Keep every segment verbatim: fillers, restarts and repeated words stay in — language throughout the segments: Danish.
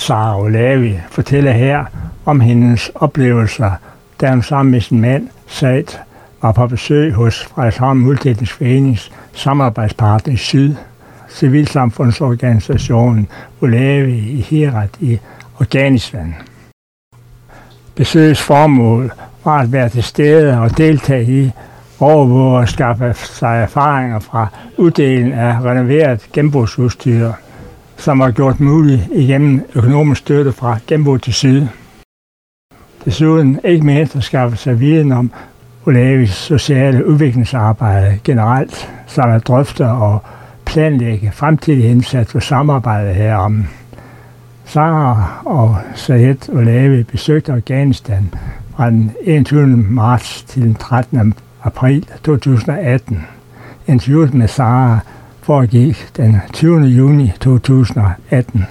Sara Olavi fortæller her om hendes oplevelser, da hun sammen med sin mand Said var på besøg hos Frederikshavn Multietnisk samarbejdspartner i Syd, civilsamfundsorganisationen Olavi i Herat i Afghanistan. Besøgets formål var at være til stede og deltage i, overvåge og skaffe sig erfaringer fra uddelingen af renoveret gennembrugsudstyr, som var gjort muligt igennem økonomisk støtte fra Genbrug til Syd. Desuden ikke mindst at skaffe sig viden om Olavis sociale udviklingsarbejde generelt, samt at drøfte og planlægge fremtidig indsats for samarbejde herom. Sara og Said Olavi besøgte Afghanistan fra den enogtyvende marts til den trettende april to tusind og atten. Interviewet med Sara foregik den tyvende juni to tusind og atten.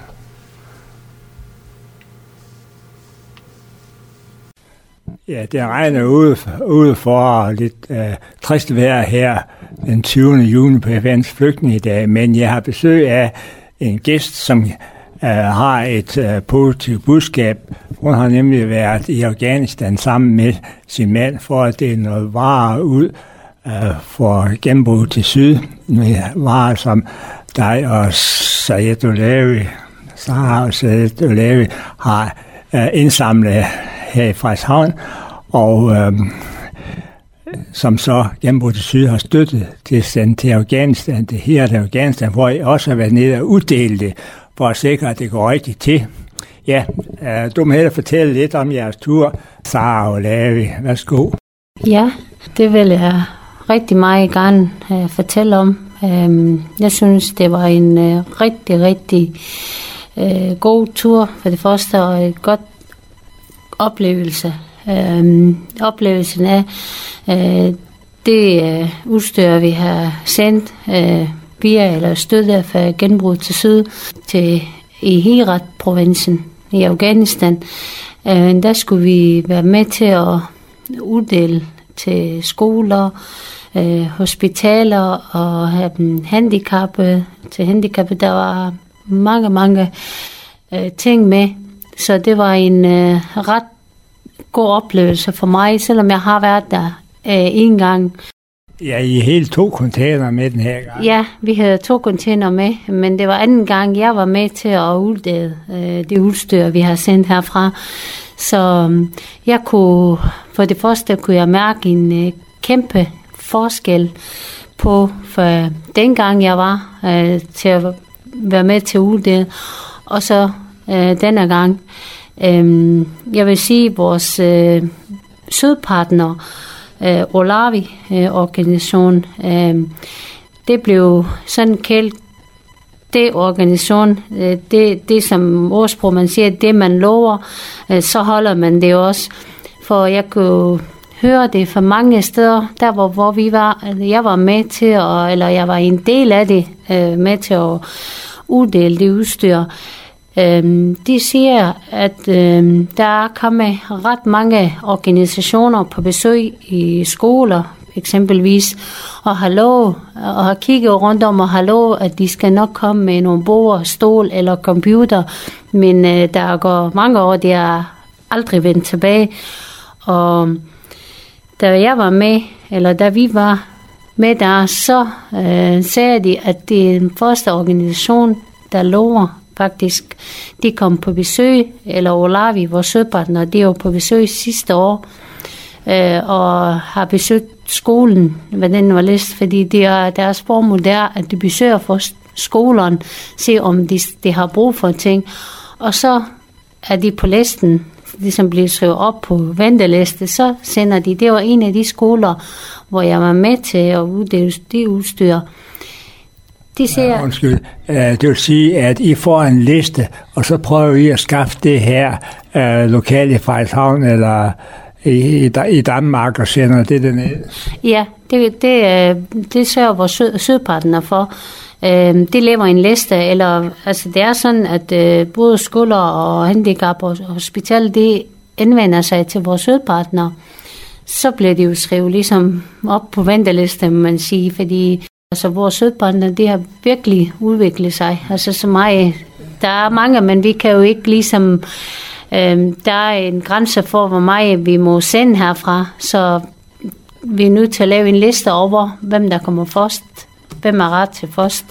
Ja, det regner ude, ude for lidt øh, trist vejr her den tyvende juni på F N's flygtningedag, men jeg har besøg af en gæst, som øh, har et øh, positivt budskab. Hun har nemlig været i Afghanistan sammen med sin mand for at dele noget varer ud øh, for Genbrug til Syd. Med varer som dig og Said Olavi, Sara og Said Olavi har øh, indsamlet her i Frederikshavn, og øh, som så Genbrug til Syd har støttet til sendt til Afghanistan, det her til Afghanistan, hvor I også har været nede og uddelt det, for at sikre, at det går rigtigt til. Ja, øh, du må hellere fortælle lidt om jeres tur, Sara Olavi. Værsgo. Ja, det vil jeg rigtig meget gerne uh, fortælle om. Um, jeg synes, det var en uh, rigtig, rigtig uh, god tur for det første, og et godt oplevelse. Uh, oplevelsen af uh, det uh, udstyr, vi har sendt uh, via eller støtte for Genbrug til Syd til i Herat-provinsen i Afghanistan. Uh, der skulle vi være med til at uddele til skoler, uh, hospitaler og uh, handicappede. Til handicappede, der var mange, mange uh, ting med. Så det var en uh, ret god oplevelse for mig, selvom jeg har været der uh, en gang. Ja, I helt to container med den her gang. Ja, vi havde to container med, men det var anden gang, jeg var med til at uddele uh, det udstyr, vi har sendt herfra. Så um, jeg kunne, for det første kunne jeg mærke en uh, kæmpe forskel på, for dengang jeg var uh, til at være med til at uddele, og så uh, denne gang. Um, jeg vil sige, at vores uh, sødpartner, uh, Olavi-organisation, uh, uh, det blev sådan kaldt, det organisation, uh, det, det som ordsprog man siger, det man lover, uh, så holder man det også. For jeg kunne høre det fra mange steder, der hvor, hvor vi var, jeg var med til, at, eller jeg var en del af det, uh, med til at uddele det udstyr. Øhm, de siger, at øhm, der er kommet ret mange organisationer på besøg i skoler, eksempelvis, og har lov, og har kigget rundt om og har lov, at de skal nok komme med nogle bord, stol eller computer, men øh, der går mange år, de er aldrig vendt tilbage. Og da jeg var med, eller da vi var med der, så øh, sagde de, at det er den første organisation, der lover faktisk. De kom på besøg, eller Olavi, vores sødpartner, de var på besøg sidste år, øh, og har besøgt skolen, hvad den var læst, fordi de er, deres formål er, at de besøger for skolerne, se om de, de har brug for ting, og så er de på listen, ligesom bliver skrevet op på venteliste, så sender de, det var en af de skoler, hvor jeg var med til at uddele det udstyr. De siger, ja, undskyld. Det vil sige, at I får en liste, og så prøver I at skaffe det her uh, lokalt i Frederikshavn eller i, i, i Danmark og sender det derned. Ja, det, det, det sørger vores sød, sødpartner for. Det laver en liste, eller altså det er sådan, at både skoler og handicap og hospital, det indvender sig til vores sødpartner. Så bliver det jo skrevet ligesom op på venteliste, man siger, fordi altså vores sødpartner, det har virkelig udviklet sig. Altså så meget der er mange, men vi kan jo ikke ligesom... Øhm, der er en grænse for, hvor meget vi må sende herfra, så vi er nødt til at lave en liste over, hvem der kommer først, hvem er ret til først.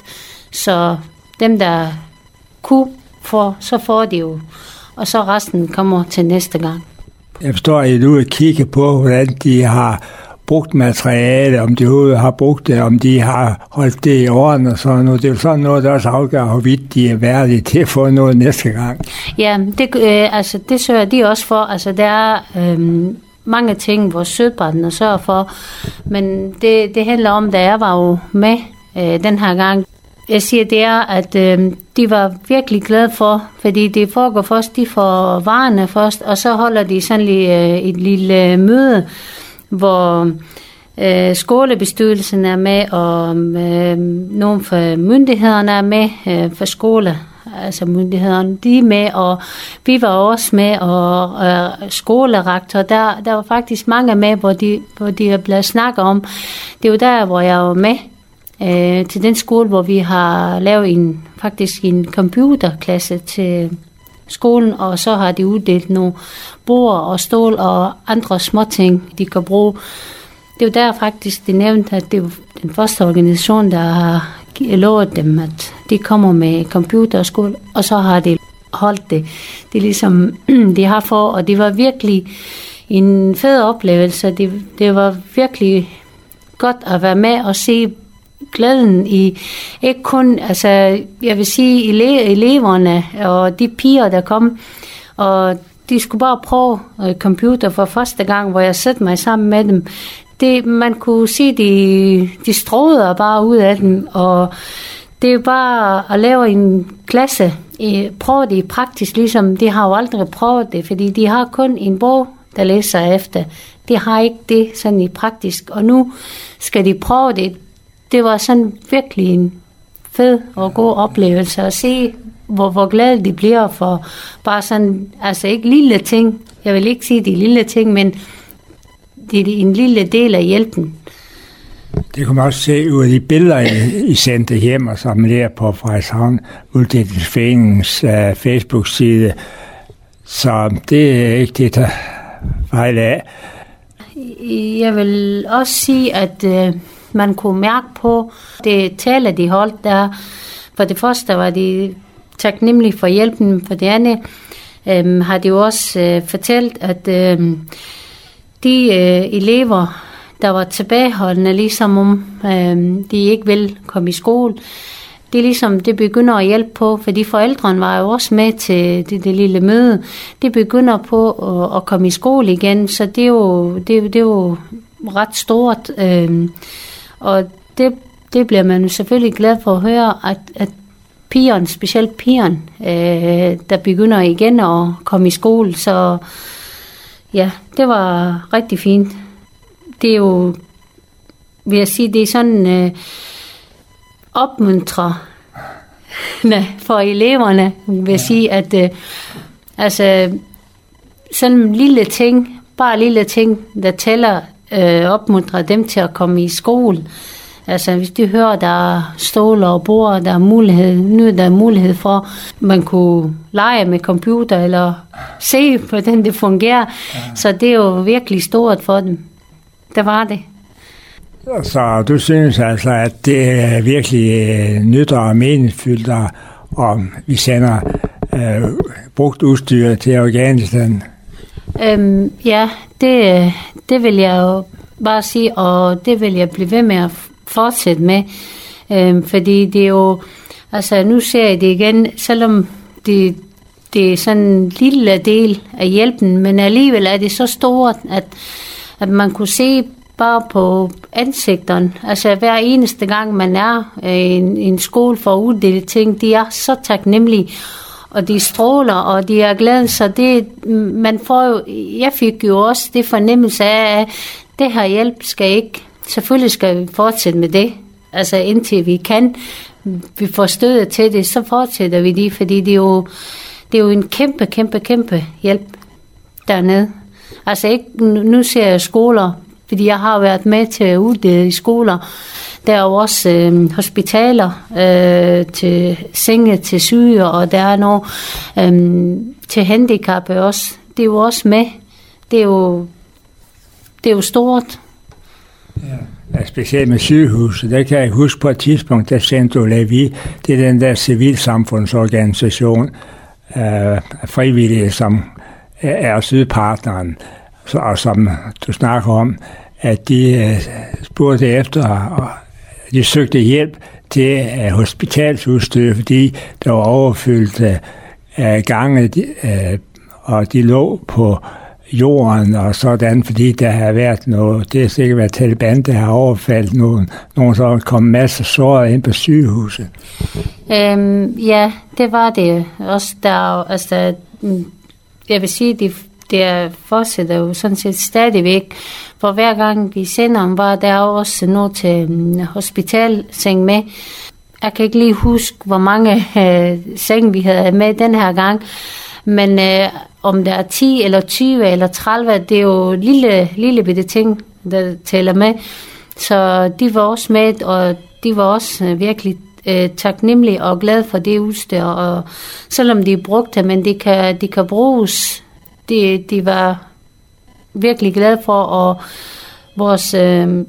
Så dem, der kunne få, så får de jo, og så resten kommer til næste gang. Jeg forstår, at I er ude og kigge på, hvordan de har brugt materiale, om de har brugt det, om de har holdt det i orden og sådan noget. Det er jo sådan noget, der også afgør, hvorvidt de er værdige til at få noget næste gang. Ja, det, øh, altså, det sørger de også for. Altså, der er øh, mange ting, hvor sødbrændene sørger for, men det, det handler om, da jeg var jo med øh, den her gang. Jeg siger, det er, at øh, de var virkelig glade for, fordi det foregår først, de får varerne først, og så holder de sådan lige, øh, et lille møde, hvor øh, skolebestyrelsen er med, og øh, nogle fra myndighederne er med, øh, for skole, altså myndighederne, de er med, og vi var også med, og øh, skolerektor, der, der var faktisk mange med, hvor de, hvor de er blevet snakket om. Det er jo der, hvor jeg var med, øh, til den skole, hvor vi har lavet en, faktisk en computerklasse til skolen, og så har de uddelt nogle bord og stål og andre småting, de kan bruge. Det er jo der faktisk, de nævnte, at det er den første organisation, der har lovet dem, at de kommer med computer og skole, og så har de holdt det. Det er ligesom, de har for, og det var virkelig en fed oplevelse. Det, det var virkelig godt at være med og se glæden i, ikke kun, altså jeg vil sige, ele- eleverne og de piger, der kom, og de skulle bare prøve uh, computer for første gang, hvor jeg satte mig sammen med dem. Det, man kunne se, de, de strålede bare ud af dem, og det er jo bare at lave en klasse, i, prøve det i praktisk, ligesom de har jo aldrig prøvet det, fordi de har kun en bog, der læser efter. De har ikke det sådan i praktisk, og nu skal de prøve det. Det var sådan virkelig en fed og god oplevelse at se, hvor, hvor glade de bliver for bare sådan, altså ikke lille ting, jeg vil ikke sige de lille ting, men det er en lille del af hjælpen. Det kunne man også se ud af de billeder, I sendte hjem, og som der på Frederikshavn Uddelingsforeningens uh, Facebook-side. Så det er ikke det, der fejl af. Jeg vil også sige, at uh, man kunne mærke på det tale, de holdt der. For det første var de taknemmelige for hjælpen. For det andet um, har de jo også uh, fortalt, at uh, de uh, elever, der var tilbageholdende, ligesom om um, de ikke vil komme i skole, det er ligesom, det begynder at hjælpe på, fordi forældrene var jo også med til det, det lille møde. Det begynder på at, at komme i skole igen, så det er jo, det, det er jo ret stort. Um, og det, det bliver man selvfølgelig glad for at høre, at, at pigerne, specielt pigerne, øh, der begynder igen at komme i skole. Så ja, det var rigtig fint. Det er jo, vil jeg sige, det er sådan øh, opmuntrende for eleverne, vil jeg sige, at øh, altså, sådan en lille ting, bare lille ting, der tæller, øh, opmuntrer dem til at komme i skole. Altså hvis de hører, der er ståler og bord, der er mulighed, nu der er mulighed for, man kunne lege med computer eller se, hvordan det fungerer. Ja. Så det er jo virkelig stort for dem. Det var det. Så du synes altså, at det er virkelig nytter og meningsfyldt, og vi sender øh, brugt udstyr til Afghanistan? Øhm, ja, det, det vil jeg jo bare sige, og det vil jeg blive ved med at fortsætte med, øhm, fordi det er jo, altså nu ser jeg det igen, selvom det, det er sådan en lille del af hjælpen, men alligevel er det så stort, at, at man kunne se bare på ansigterne, altså hver eneste gang man er i en, en skole for at uddele ting, de er så taknemmelige, og de stråler, og de er glade, så det, man får jo, jeg fik jo også det fornemmelse af, at det her hjælp skal ikke, selvfølgelig skal vi fortsætte med det, altså indtil vi kan, vi får stødet til det, så fortsætter vi det, fordi det er jo, det er jo en kæmpe, kæmpe, kæmpe hjælp dernede. Altså ikke, nu ser jeg skoler, fordi jeg har været med til at uddele i skoler, der er jo også øh, hospitaler øh, til senge til syge, og der er noget øh, til handicappede også. Det er jo også med. Det er jo, det er jo stort. Ja, specielt med sygehuset. Der kan jeg huske på et tidspunkt, der Centro Levi, det er den der civilsamfundsorganisation af frivillige, som er sydpartneren, og som du snakker om, at de spurgte efter, og de søgte hjælp til hospitalsudstyr, fordi der var overfyldt af gange, og de lå på jorden og sådan, fordi der har været noget, det har sikkert været Taliban, der har overfaldt nogen, nogen så er kommet masser af såret ind på sygehuset. Øhm, ja, det var det også der, altså, jeg vil sige, det, det fortsætter jo sådan set stadigvæk, for hver gang vi sender om, var der også noget til um, hospitalseng med. Jeg kan ikke lige huske, hvor mange øh, seng vi havde med den her gang, men øh, om der er ti eller tyve eller tredive, det er jo lille, lille bitte ting, der tæller med. Så de var også med, og de var også øh, virkelig øh, taknemmelige og glade for det udstyr. Og selvom de brugte det, men de kan, de kan bruges, de, de var virkelig glade for, og vores, øh,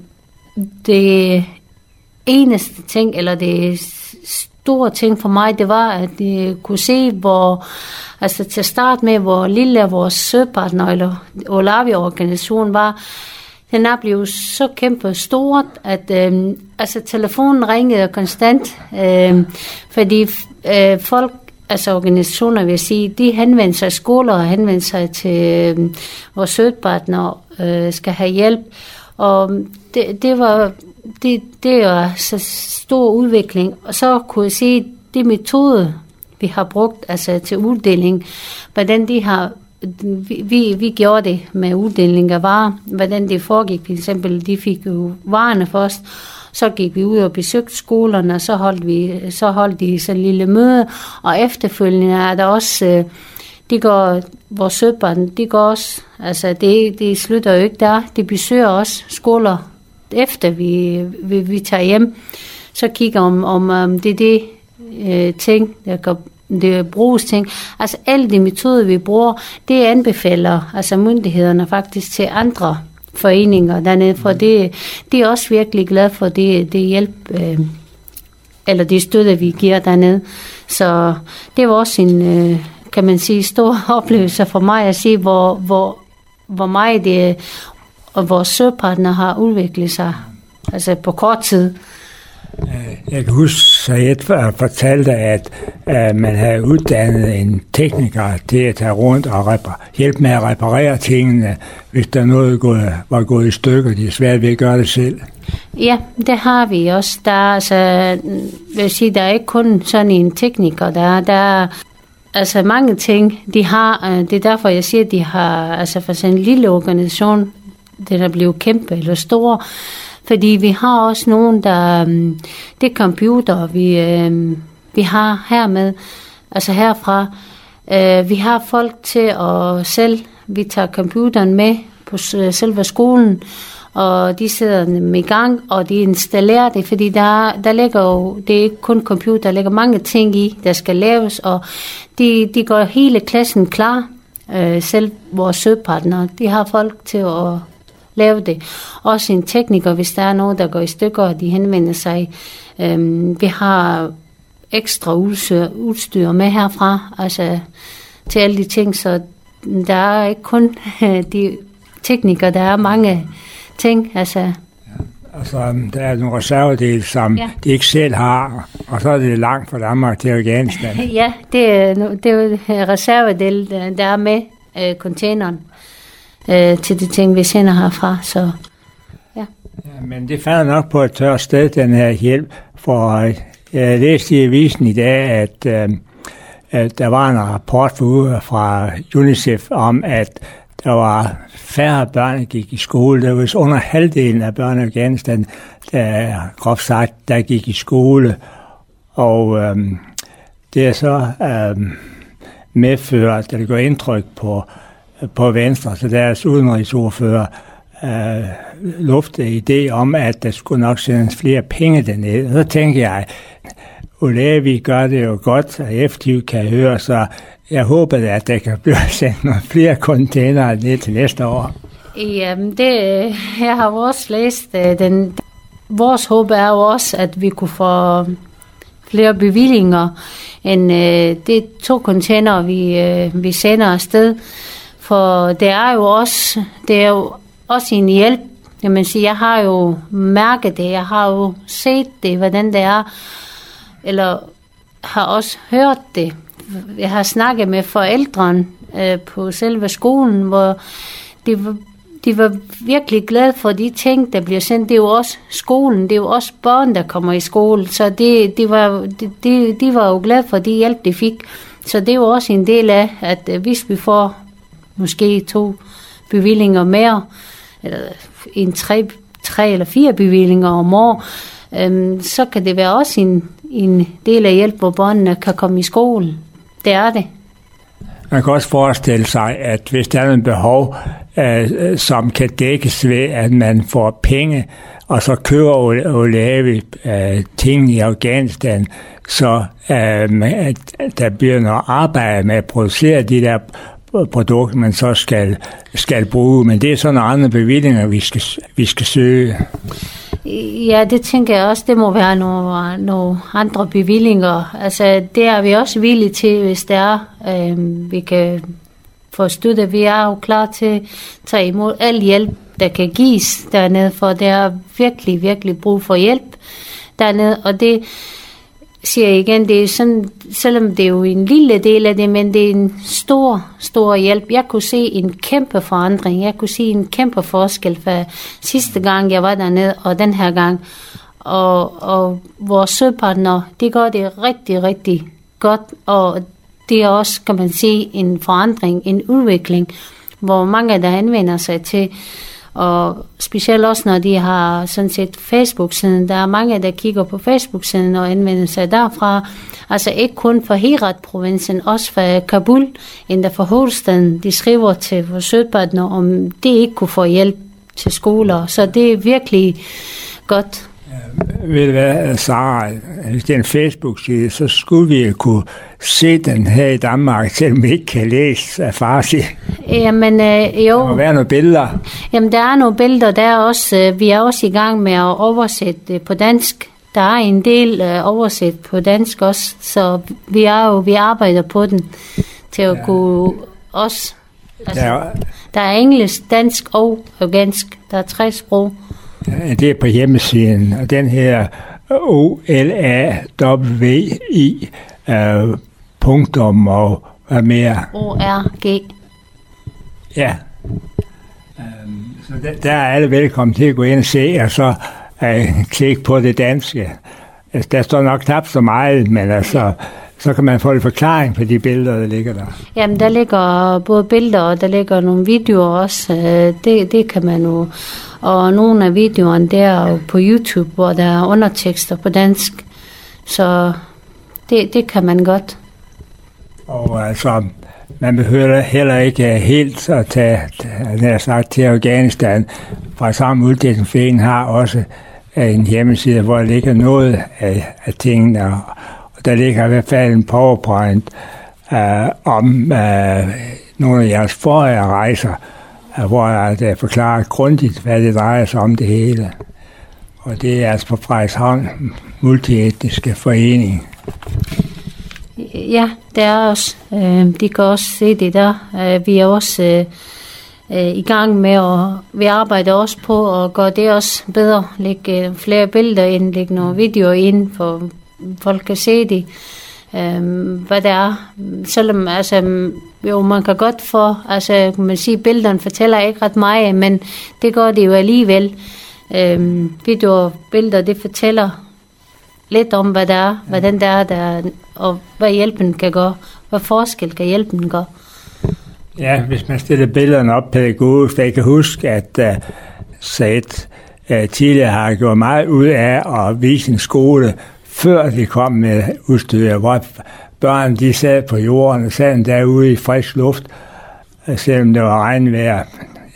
det eneste ting, eller det store ting for mig, det var, at de kunne se, hvor, altså til start med, hvor lille vores søpartner, eller Olavi-organisationen var. Den er blevet så kæmpe stort, at øh, altså, telefonen ringede konstant, øh, fordi øh, folk, altså organisationer vil sige, de henvender sig i skoler og henvender sig til øh, vores søpartner, øh, skal have hjælp. Og det, det var det, det var så stor udvikling. Og så kunne jeg se, det metode, vi har brugt altså til uddeling, hvordan de har, vi, vi, vi gjorde det med uddeling af varer, hvordan det foregik. For eksempel, de fik jo varerne først, så gik vi ud og besøgte skolerne, og så holdt vi, så holdt de så en lille møde, og efterfølgende er der også, de går, vores søbørn, de går også, altså det, det slutter jo ikke der, de besøger også skoler, efter vi, vi, vi tager hjem, så kigger om, om, om det er det øh, ting, der kan det bruges ting. Altså alle de metoder, vi bruger, det anbefaler altså myndighederne faktisk til andre foreninger dernede, for det, det er også virkelig glad for det, det hjælp, øh, eller det støtte, vi giver dernede. Så det var også en, øh, kan man sige, stor oplevelse for mig at se, hvor, hvor, hvor meget det, og vores søpartner har udviklet sig, altså på kort tid. Jeg kan huske, at jeg fortalte, at uh, man havde uddannet en tekniker til at tage rundt og repar- hjælpe med at reparere tingene, hvis der noget gået, var gået i stykker. De er svært ved at gøre det selv. Ja, det har vi også. Der er, altså, vil jeg sige, der er ikke kun sådan en tekniker. Der er, der er altså mange ting, de har. Det er derfor, jeg siger, at de har, altså for sådan en lille organisation, den er blevet kæmpe eller stor. Fordi vi har også nogen, der, det computer, vi, øh, vi har hermed, altså herfra, øh, vi har folk til at selv, vi tager computeren med på selve skolen, og de sidder dem i gang, og de installerer det, fordi der, der ligger jo, det er ikke kun computer, der ligger mange ting i, der skal laves, og de, de går hele klassen klar, øh, selv vores søpartnere, de har folk til at lave det. Også en tekniker, hvis der er noget, der går i stykker, og de henvender sig. Øhm, vi har ekstra udstyr, udstyr med herfra, altså til alle de ting, så der er ikke kun de teknikere, der er mange ting, altså. Ja, altså, der er nogle reservedele, som ja. de ikke selv har, og så er det langt fra Danmark til Afghanistan. Ja, det er, det er jo reservedele, der er med øh, containeren. Til de ting, vi sender herfra, så ja. Ja, men det falder nok på et tørt sted, den her hjælp, for jeg læste i avisen i dag, at, øh, at der var en rapport fra UNICEF om, at der var færre børn, der gik i skole. Der var under halvdelen af børn i Afghanistan, der groft sagt, der gik i skole, og øh, det er så øh, medført, at det gør indtryk på på Venstre, så deres udenrigsordfører øh, luftede idé om, at der skulle nok sendes flere penge dernede. Og så tænker jeg, Olavi gør det jo godt, og effektivt kan høre, så jeg håber, at der kan blive sendt nogle flere containere ned til næste år. Jamen, det, jeg har også læst, den, vores håb er jo også, at vi kunne få flere bevillinger end øh, det to container, vi, øh, vi sender afsted. For det er jo også, det er jo også en hjælp. Jeg, man sige, jeg har jo mærket det, jeg har jo set det, hvordan det er, eller har også hørt det. Jeg har snakket med forældrene øh, på selve skolen, hvor de var, de var virkelig glade for de ting, der bliver sendt. Det er jo også skolen, det er jo også børn, der kommer i skole, så det, de, var, de, de var jo glade for de hjælp, de fik. Så det er jo også en del af, at øh, hvis vi får måske to bevillinger mere, eller en tre, tre eller fire bevillinger om år, øhm, så kan det være også en, en del af hjælp, hvor børnene kan komme i skole. Det er det. Man kan også forestille sig, at hvis der er en behov, øh, som kan dækkes ved, at man får penge, og så køber og lave øh, ting i Afghanistan, så øh, der bliver noget arbejde med at producere de der produkter, man så skal, skal bruge. Men det er sådan nogle andre bevillinger, vi skal, vi skal søge. Ja, det tænker jeg også, det må være nogle, nogle andre bevillinger. Altså, det er vi også villige til, hvis det er. Øh, vi kan få støtte. Vi er jo klar til at tage imod al hjælp, der kan gives dernede, for der er virkelig, virkelig brug for hjælp dernede. Og det siger jeg igen, det er sådan, selvom det er jo en lille del af det, men det er en stor, stor hjælp. Jeg kunne se en kæmpe forandring. Jeg kunne se en kæmpe forskel fra sidste gang, jeg var dernede, og den her gang. Og, og vores søpartnere, de gør det rigtig, rigtig godt, og det er også, kan man sige, en forandring, en udvikling, hvor mange, der anvender sig til. Og specielt også, når de har sådan set Facebook-siden. Der er mange, der kigger på Facebook-siden og anvender sig derfra. Altså ikke kun for Herat-provinsen, også for Kabul, endda for hovedstaden. De skriver til vores sødpartner, om det ikke kunne få hjælp til skoler. Så det er virkelig godt. Ved du hvad, Sarah, hvis det er en Facebook-side, så skulle vi kunne se den her i Danmark, selvom vi ikke kan læse af farsi. Jamen, øh, jo. Der må være nogle billeder. Jamen, der er nogle billeder. Der er også, øh, vi er også i gang med at oversætte det på dansk. Der er en del øh, oversat på dansk også, så vi, er jo, vi arbejder på den til at ja. kunne også. Altså, der, er, der er engelsk, dansk og afghansk. Der er tre sprog. Ja, det er på hjemmesiden, og den her O L A W I uh, punktum og hvad mere? O R G. Ja. Um, så der, der er alle velkommen til at gå ind og se, og så uh, klikke på det danske. Altså, der står nok knap så meget, men altså, så kan man få en forklaring på de billeder, der ligger der. Jamen, der ligger både billeder, og der ligger nogle videoer også. Det, det kan man jo. Og nogle af videoerne der er på YouTube, hvor der er undertekster på dansk. Så det, det kan man godt. Og altså, man behøver heller ikke helt at tage, nær sagt, til Afghanistan. Fra samme uddelingsforening har også en hjemmeside, hvor der ligger noget af, af tingene. Og der ligger i hvert fald en PowerPoint uh, om uh, nogle af jeres forrige rejser, hvor jeg forklarer grundigt, hvad det drejer sig om det hele. Og det er altså på Frederikshavn Multietniske Forening. Ja, det er også. De kan også se det der. Vi er også i gang med, at vi arbejder også på at gøre det også bedre. Lægge flere billeder ind, lægge nogle videoer ind, for folk kan se det. Hvad det er. Selvom, altså, jo, man kan godt få, altså, man sige, billederne fortæller ikke ret meget, men det gør det jo alligevel. Øhm, videoer og billeder, det fortæller lidt om, hvad det er, hvordan det er, der, og hvad hjælpen kan gøre, hvad forskel kan hjælpen gøre. Ja, hvis man stiller billederne op pædagogisk, jeg kan huske, at uh, Said uh, tidligere har gjort meget ud af at vise en skole, før de kom med udstyr, hvor børn de sad på jorden og sad derude i frisk luft, selvom det var regnvejr.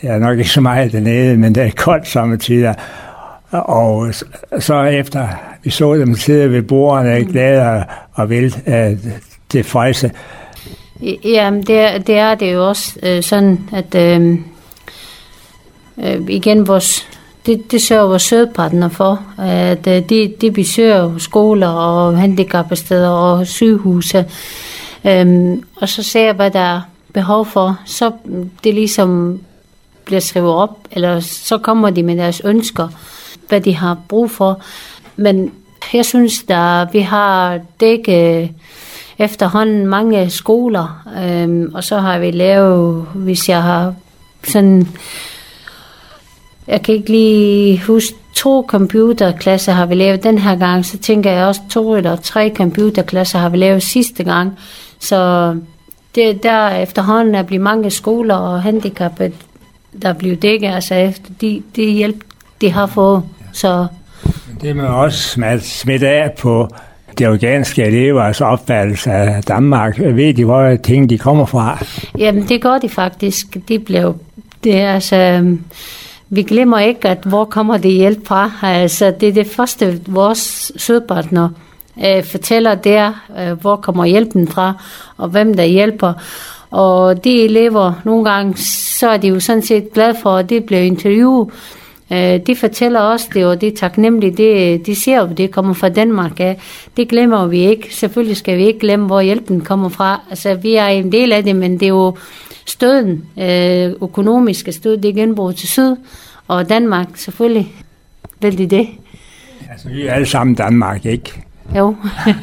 jeg er nok ikke så meget dernede, men det er koldt samtidig. Og så efter vi så dem sidde ved bordene, glade og vel uh, tilfredse. Jamen, det er, det er det jo også øh, sådan, at øh, øh, igen, vores, det, det sørger vores sødpartner for, at øh, de, de besøger skoler og handicapsteder og sygehuse, øh, og så ser jeg, hvad der er behov for, så det ligesom bliver skrevet op, eller så kommer de med deres ønsker, hvad de har brug for. Men jeg synes, at vi har dækket efterhånden mange skoler, øhm, og så har vi lavet, hvis jeg har sådan, jeg kan ikke lige huske, to computerklasser har vi lavet den her gang, så tænker jeg også to eller tre computerklasser har vi lavet sidste gang, så det, der efterhånden er blevet mange skoler og handicappede, der er blevet dækket, altså efter de, de hjælp, de har fået, så... Det må også smitte af på de afghanske elevers opfattelse af Danmark. Ved de, hvor ting de kommer fra? Jamen, det gør de faktisk. De blev, det er, altså, vi glemmer ikke, at hvor kommer det hjælp fra. Altså, det er det første, vores sødpartner øh, fortæller der, øh, hvor kommer hjælpen fra, og hvem der hjælper. Og de elever, nogle gange, så er de jo sådan set glade for, at det bliver interviewet. De fortæller også det, og det er taknemmeligt. Det, de ser jo, det kommer fra Danmark af. Det glemmer vi ikke. Selvfølgelig skal vi ikke glemme, hvor hjælpen kommer fra. Altså, vi er en del af det, men det er jo støden, øh, økonomiske stød, det er genbrug til syd, og Danmark selvfølgelig vil de det. Altså, vi er alle sammen Danmark, ikke? Jo.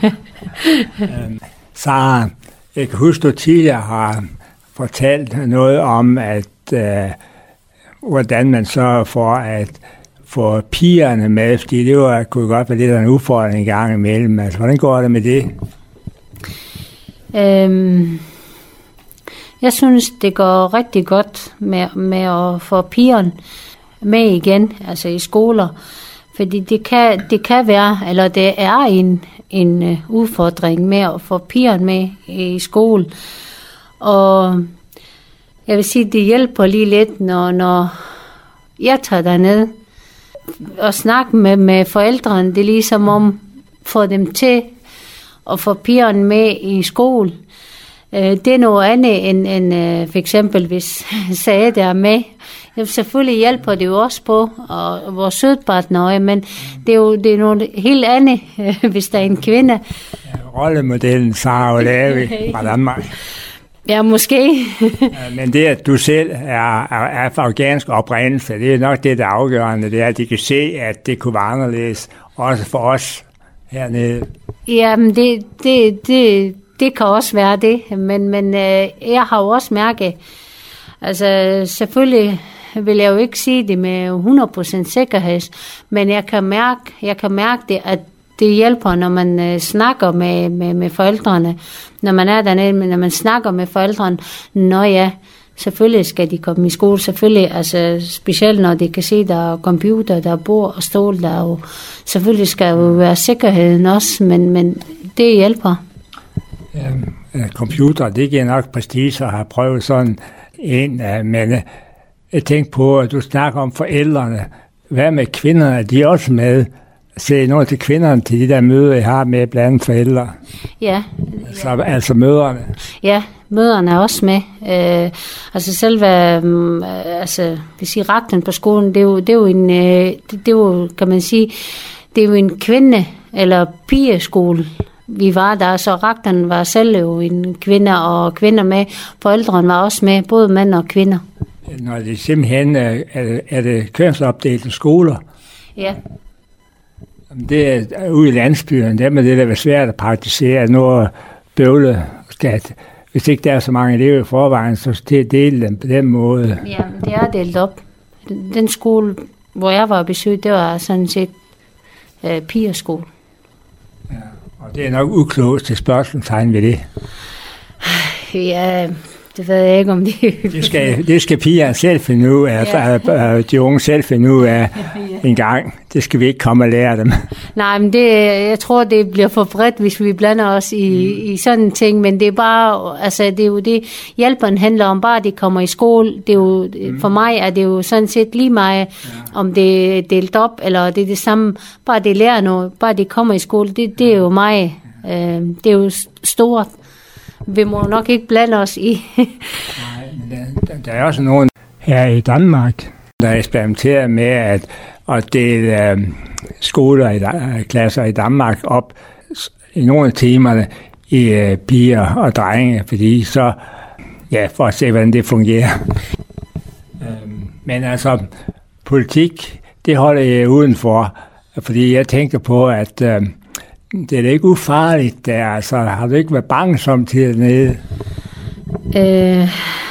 Så jeg kan huske, du tidligere har fortalt noget om, at øh, hvordan man sørger for at få pigerne med, fordi det var, kunne godt være lidt af en udfordring i gang imellem. Altså, hvordan går det med det? Øhm, jeg synes, det går rigtig godt med, med at få pigerne med igen, altså i skoler. Fordi det kan, det kan være, eller det er en, en udfordring med at få pigerne med i skole. Og jeg vil sige, det hjælper lige lidt, når, når jeg tager derned og snakker med, med forældrene. Det er ligesom om få dem til at få pigerne med i skole. Det er noget andet end, end for eksempel, hvis Saad er med. Selvfølgelig hjælper det jo også på, og vores sødpartner, men det er jo det er noget helt andet, hvis der er en kvinde. Ja, rollemodellen Sara Olavi fra Danmark. Ja, måske. Men det, at du selv er, er, er for afghansk oprindelse, det er nok det, der er afgørende. Det er, at de kan se, at det kunne være anderledes, også for os hernede. Jamen, det, det, det, det kan også være det. Men, men øh, jeg har jo også mærket, altså selvfølgelig vil jeg jo ikke sige det med hundrede procent sikkerhed, men jeg kan mærke, jeg kan mærke det, at det hjælper, når man øh, snakker med, med, med forældrene. Når man er dernede, når man snakker med forældrene, nå ja, selvfølgelig skal de komme i skole. Selvfølgelig, altså specielt når de kan se, der er computer, der er bord og stol, der er jo, selvfølgelig skal jo være sikkerheden også, men, men det hjælper. Ja, computer, det giver nok prestige at have prøvet sådan en, men jeg tænker på, at du snakker om forældrene. Hvad med kvinderne? Er de også med? Se noget til kvinderne til de der møder, jeg har med blandt forældre. Ja. Altså, altså møderne. Ja, møderne er også med. Øh, altså selve, øh, altså, hvis sige rektoren på skolen, det er jo, det er jo en, øh, det, det er jo, kan man sige, det er jo en kvinde- eller pigeskole. Vi var der, så rektoren var selv jo en kvinde, og kvinder med. Forældrene var også med, både mænd og kvinder. Når det simpelthen er, er det kønsopdelte skoler? Ja. Det er ude i landsbyen, det er det, der er svært at praktisere noget bøvle. Hvis ikke der er så mange elever i forvejen, så til at dele dem på den måde. Ja, det er delt op. Den skole, hvor jeg var besøgt, det var sådan set øh, pigerskole. Ja, og det er nok uklogt til spørgsmålstegn ved det. Ja, det ved jeg ikke, om det er det skal, det skal pigerne selv finde ud af, ja. De unge selv finde ud af en gang. Det skal vi ikke komme og lære dem. Nej, men det, jeg tror, det bliver for bredt, hvis vi blander os i, mm. i sådan en ting, men det er bare, altså det er jo det, hjælperen handler om, bare de kommer i skole. Det er jo, mm. For mig er det jo sådan set lige meget, ja. Om det er delt op, eller det er det samme, bare de lærer noget, bare de kommer i skole, det, det er jo mig. Øh, det er jo stort. Vi må nok ikke blande os i. Nej, men der, der er også nogen her i Danmark, der eksperimenterer med at, at dele uh, skoler i uh, klasser i Danmark op i nogle af temerne i uh, piger og drenge, fordi så, ja, for at se, hvordan det fungerer. um, men altså, politik, det holder jeg udenfor, fordi jeg tænker på, at uh, det er da ikke ufarligt der, altså har du ikke været bange samtidig dernede? Øh,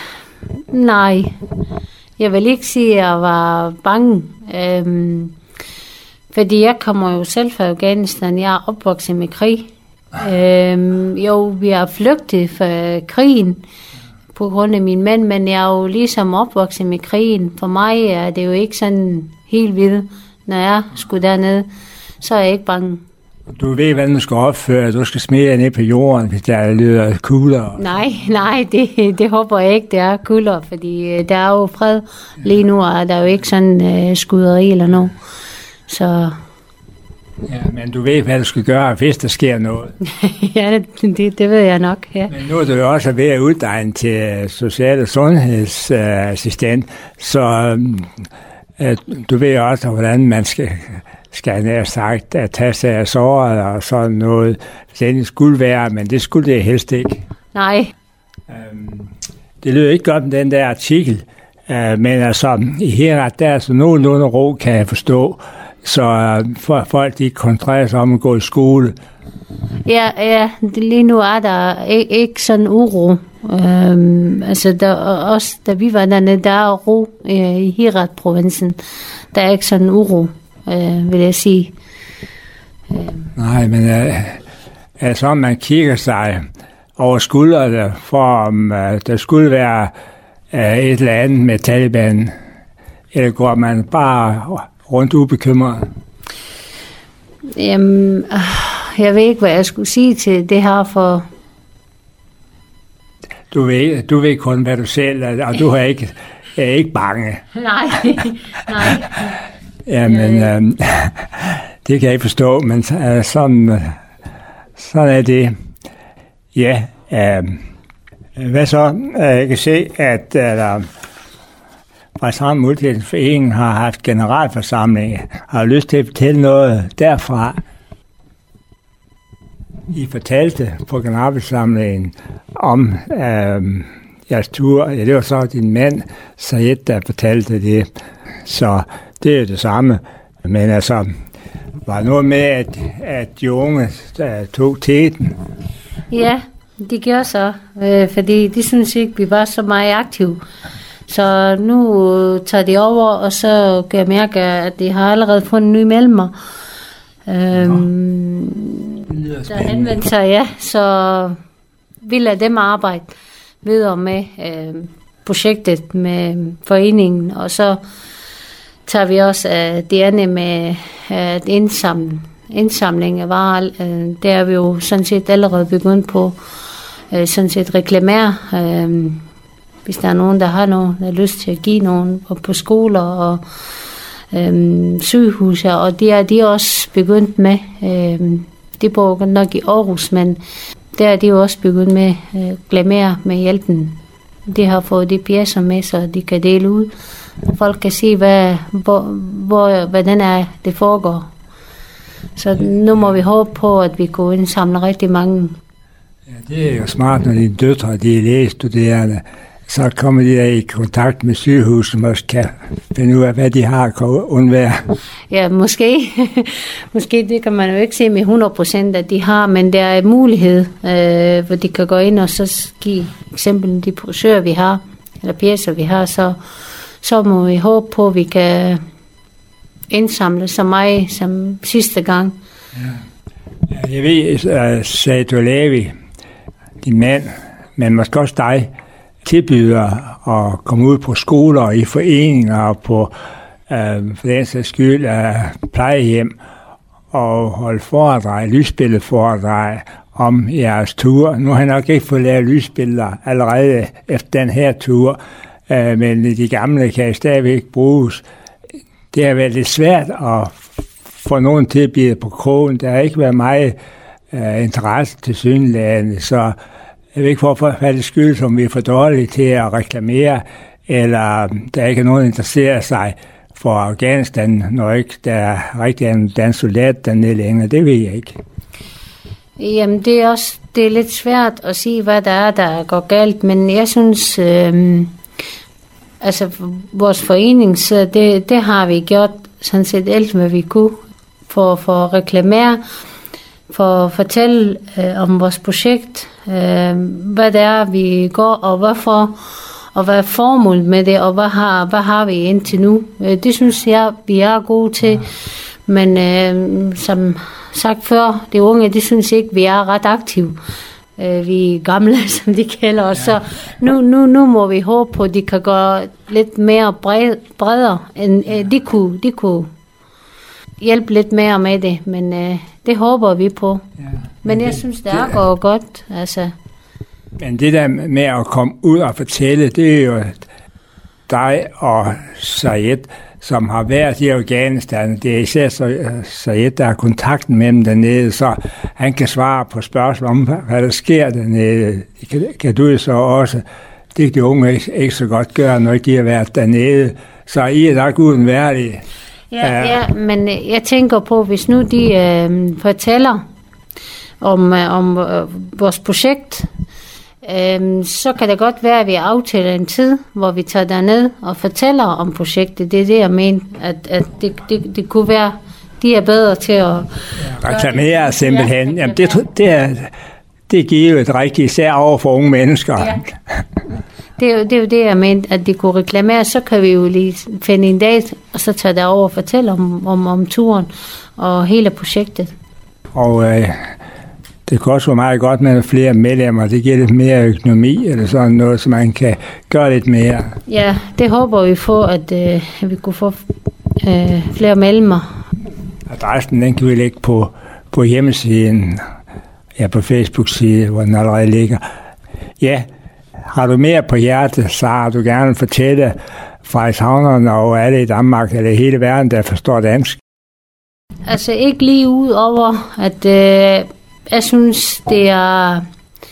nej, jeg vil ikke sige, at jeg var bange, øhm, fordi jeg kommer jo selv fra Afghanistan, jeg er opvokset med krig. Øhm, jo, vi har flygtet fra krigen på grund af min mand, men jeg er jo ligesom opvokset med krigen. For mig er det jo ikke sådan helt vildt, når jeg skulle dernede, så er jeg ikke bange. Du ved, hvordan du skal opføre, du skal smide ned på jorden, hvis der lyder kugler. Nej, nej, det, det håber jeg ikke, det er kugler, fordi der er jo fred lige nu, og der er jo ikke sådan uh, skuderi eller noget. Så... Ja, men du ved, hvad du skal gøre, hvis der sker noget. Ja, det, det ved jeg nok, ja. Men nu er du jo også ved at uddanne til social- og sundhedsassistent, så uh, du ved også, hvordan man skal... skal jeg sagt, at tage sig af såret og sådan noget. Det skulle være, men det skulle det helst ikke. Nej. Øhm, det lyder ikke godt med den der artikel, øh, men altså, i her der er så nogenlunde ro, kan jeg forstå, så øh, for folk de koncentrerer sig om at gå i skole. Ja, ja, lige nu er der ikke, ikke sådan uro. Øhm, altså, der, også da vi var dernede, der er ro øh, i Herat-provinsen. Der er ikke sådan uro. Øh, vil jeg sige. Øh. Nej, men øh, altså om man kigger sig over skuldrene for, om øh, der skulle være øh, et eller andet med Taliban, eller går man bare rundt ubekymret? Jamen, øh, jeg ved ikke, hvad jeg skulle sige til det her, for... Du ved, du ved kun, hvad du selv er, og du er ikke, er ikke bange. Nej, nej. Ja, men øh, det kan jeg ikke forstå, men øh, sådan, sådan er det. Ja, øh, hvad så? Jeg kan se, at øh, Frederikshavn Multietnisk har haft generalforsamling. Har lyst til at fortælle noget derfra? I fortalte på generalforsamlingen om øh, jeres tur. Ja, det var så din mand, Sayed, der fortalte det. Så det er det samme. Men altså, var der noget med, at, at de unge der tog teten? Ja, de gjorde så, øh, fordi de synes ikke, vi var så meget aktive. Så nu tager de over, og så kan jeg mærke, at de har allerede fundet nye mellemmer. Øhm, der henvendte sig, ja, så vi lader dem arbejde videre med øh, projektet med foreningen, og så tager vi også uh, det andet med uh, indsamling, indsamling af varer. Uh, der er vi jo sådan set allerede begyndt på uh, sådan set reklamere. Uh, hvis der er nogen, der har noget, der har lyst til at give nogen og på skoler og uh, sygehus, og det er de også begyndt med. Uh, det bor nok i Aarhus, men der er de jo også begyndt med at uh, reklamere med hjælpen. De har fået de pjæser med, så de kan dele ud. Folk kan se, hvad, hvor, hvor, hvordan er, det foregår. Så nu må vi håbe på, at vi kunne indsamle rigtig mange. Ja, det er jo smart, når dine døtre de er lægestuderende. Så kommer de der i kontakt med sygehuset, som også kan finde ud af, hvad de har at undvære. Ja, måske. Måske det kan man jo ikke se med hundrede procent, at de har, men der er en mulighed, øh, hvor de kan gå ind og så give eksempel de brochurer, vi har, eller pjæser, vi har, så så må vi håbe på, at vi kan indsamle så meget som sidste gang. Ja. Jeg ved, at Said Olavi, din mand, men måske også dig, tilbyder at komme ud på skoler og i foreninger og på øh, for den sags skyld øh, plejehjem og holde foredrag, lysbilledforedrag om jeres tur. Nu har jeg nok ikke fået lavet lysbilleder allerede efter den her tur, øh, men de gamle kan stadigvæk bruges. Det har været lidt svært at få nogen til at blive på krogen. Der har ikke været meget uh, interesse til synlægerne, så jeg ved ikke, hvorfor det skyldes, om vi er for dårlige til at reklamere, eller der ikke er nogen, der interesserer sig for Afghanistan, når ikke der er rigtig en dansk soldat dernede længere. Det ved jeg ikke. Jamen, det er også det er lidt svært at sige, hvad der er, der går galt, men jeg synes, øh, altså vores forening, så det, det har vi gjort sådan set alt, hvad vi kunne for, for at reklamere, for at fortælle øh, om vores projekt, øh, hvad det er, vi går, og hvorfor, og hvad er formålet med det, og hvad har, hvad har vi indtil nu. Øh, det synes jeg, vi er gode til, ja. Men øh, som sagt før, det unge, det synes ikke, vi er ret aktive. Øh, vi er gamle, som de kalder os, ja. Så nu, nu, nu må vi håbe på, at de kan gå lidt mere bred, bredere, end øh, de kunne, de kunne hjælpe lidt mere med det, men øh, det håber vi på. Ja. Men, men jeg det, synes, det, det er går godt. Altså. Men det der med at komme ud og fortælle, det er jo dig og Sayed, som har været i Afghanistan. Det er især Sayed, der har kontakten med dem dernede, så han kan svare på spørgsmål om, hvad der sker dernede. Det kan, kan du så også. Det kan de unge ikke, ikke så godt gøre, når de har været dernede. Så I er nok udenværlige. Ja, ja, men jeg tænker på, hvis nu de øh, fortæller om, øh, om øh, vores projekt, øh, så kan det godt være, at vi aftaler en tid, hvor vi tager derned og fortæller om projektet. Det er det, jeg mener, at, at det, det, det kunne være, de er bedre til at... Ja, reklamere simpelthen. Ja, Jamen, det, det, er, det giver et rigtigt, især over for unge mennesker. Ja. Det er, jo, det er jo det, jeg mente, at de kunne reklamere, så kan vi jo lige finde en dag, og så tage derover og fortælle om, om, om turen og hele projektet. Og øh, det kan også være meget godt med flere medlemmer, det giver lidt mere økonomi, eller sådan noget, så man kan gøre lidt mere. Ja, det håber vi på, at øh, vi kunne få øh, flere medlemmer. Adressen, den kan vi lægge på, på hjemmesiden, ja, på Facebook-side, hvor den allerede ligger. Ja, har du mere på hjertet, så har du gerne fortælle Frederikshavnerne og alle i Danmark eller hele verden, der forstår dansk? Altså ikke lige ud over, at øh, jeg synes, det er,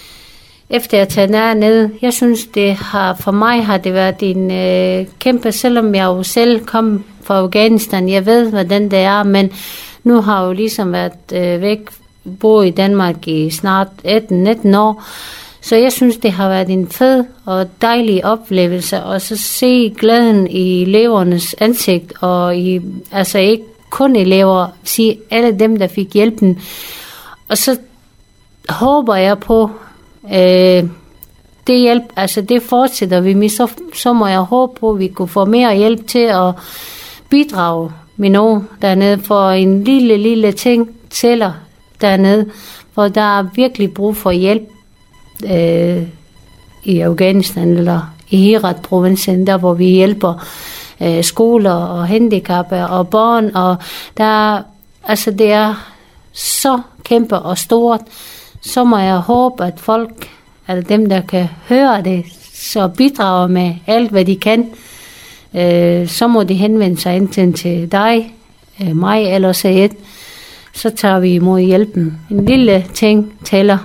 efter jeg tager derned, jeg synes, det har, for mig har det været en øh, kæmpe, selvom jeg jo selv kom fra Afghanistan, jeg ved, hvordan det er, men nu har jeg jo ligesom været øh, væk, boet i Danmark i snart atten nitten år, så jeg synes, det har været en fed og dejlig oplevelse, og så se glæden i elevernes ansigt, og i, altså ikke kun elever, sige alle dem, der fik hjælpen. Og så håber jeg på, øh, det hjælp, altså det fortsætter vi med, så, så må jeg håbe på, at vi kunne få mere hjælp til at bidrage med nogen dernede, for en lille, lille ting tæller dernede, hvor der er virkelig brug for hjælp. Øh, i Afghanistan eller i Herat-provinsen, der hvor vi hjælper øh, skoler og handicappede og børn, og der, altså det er så kæmpe og stort, så må jeg håbe, at folk, eller dem, der kan høre det, så bidrager med alt, hvad de kan. Øh, så må de henvende sig enten til dig, øh, mig eller Sayed, så tager vi imod hjælpen. En lille ting tæller.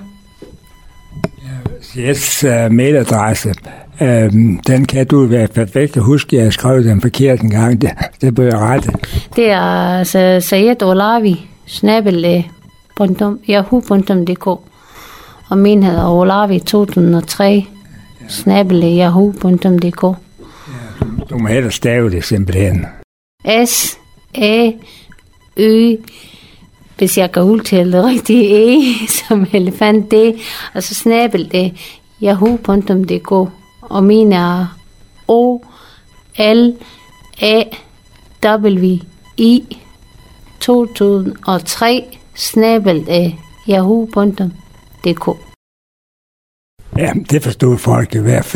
Yes, uh, mailadresse, uh, den kan du være perfekt at huske, jeg har skrevet den forkert en gang, det, det bør jeg rette. Det er altså Sayed Olavi, snabel punktum yahoo punktum d k, og min hedder Olavi to tusind og tre, ja. snabel yahoo punktum d k. Ja, du, du må hellere stave det simpelthen. S, A, Ø, hvis jeg kan udtale det rigtigt, E, som elefant, D, og så snabel det, yahoo punktum d k, og min er O, L, A, W, I, to tusind og tre, snabel det, yahoo punktum d k. Ja, det forstod folk i hvert fald.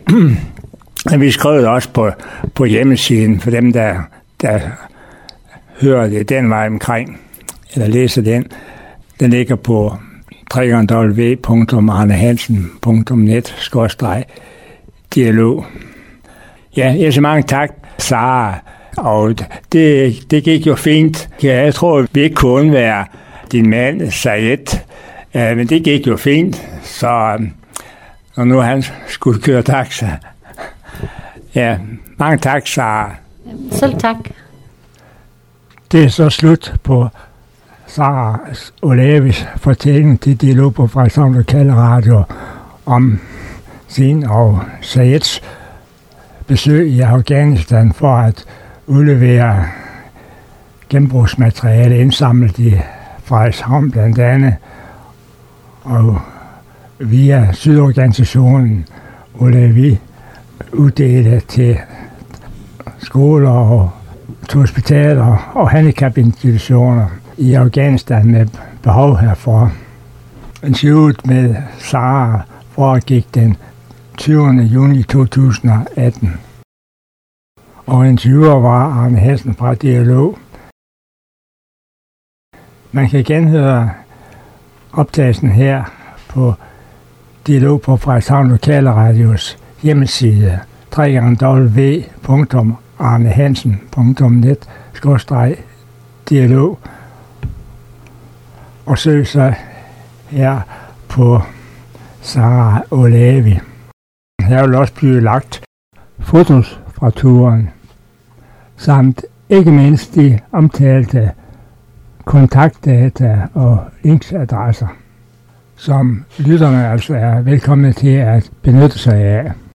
vi skrev det også på, på hjemmesiden for dem, der, der hører det den vej omkring, eller læser den. Den ligger på w w w punktum arnehansen punktum net skråstreg dialog. Ja, jeg siger mange tak, Sara. Og det, det gik jo fint. Jeg tror, vi ikke kunne undvære din mand, Sayed. Uh, men det gik jo fint, så um, og nu han skulle køre taxa. Ja, mange tak, Sara. Selv tak. Det er så slut på Sara Olavis fortælling til Dialog på Frederikshavn Lokale Radio om sin og Sayeds besøg i Afghanistan for at udlevere genbrugsmateriale indsamlet i Frederikshavn blandt andet, og via sydorganisationen Olavi uddele til skoler og til hospitaler og handicapinstitutioner i Afghanistan med behov herfor. Interviewet med Sara foregik den tyvende juni to tusind og atten. Og interviewer var Arne Hansen fra Dialog. Man kan genhøre optagelsen her på Dialog på Frederikshavn Lokale Radios hjemmeside w w w punktum arnehansen punktum net skråstreg dialog, og søg så her på Sara Olavi. Her vil også blive lagt fotos fra turen, samt ikke mindst de omtalte kontaktdata og linksadresser, som lytterne altså er velkomne til at benytte sig af.